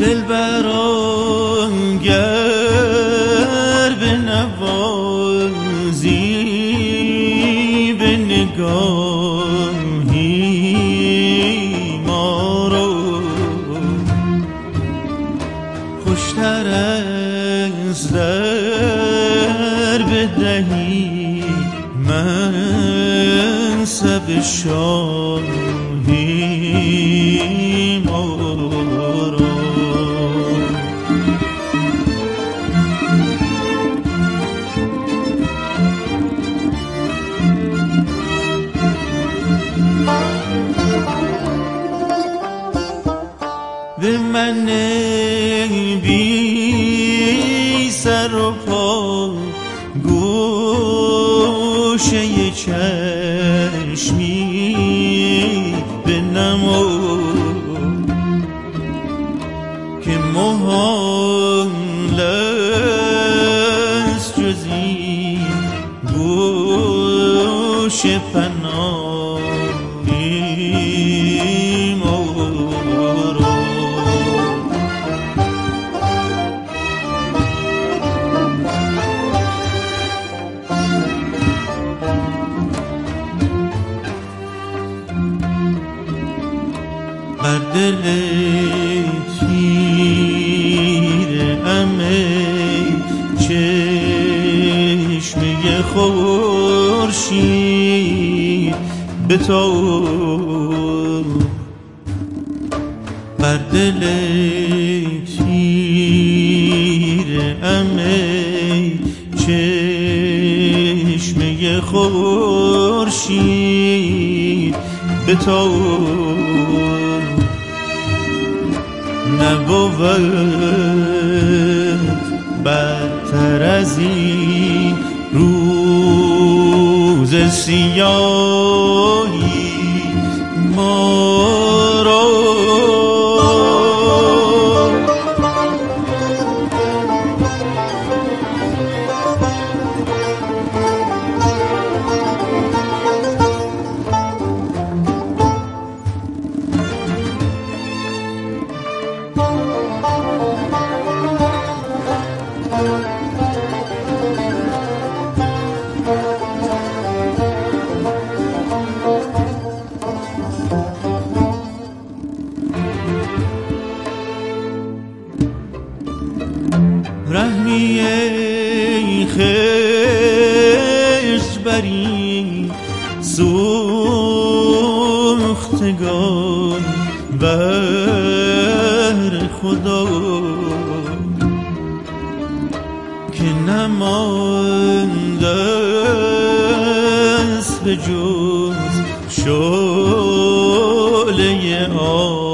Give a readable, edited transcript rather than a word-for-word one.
دلبران گر بنوازی به نگاهی ما رو، خوشتر از در بدهی منصب شاهی ما رو. به من بی سر و پا گوشه چشمی بنما که محال است جز این گوشه پناهی ما رو. بر دل تیره‌ام ای چشمه خورشید بتاب، بر دل تیره‌ام ای چشمه خورشید بتاب، نبود بدتر از این روز سیاهی ما را. رحمی ای خشت بری سوختگان بر خدا که نمانده است به جز شعله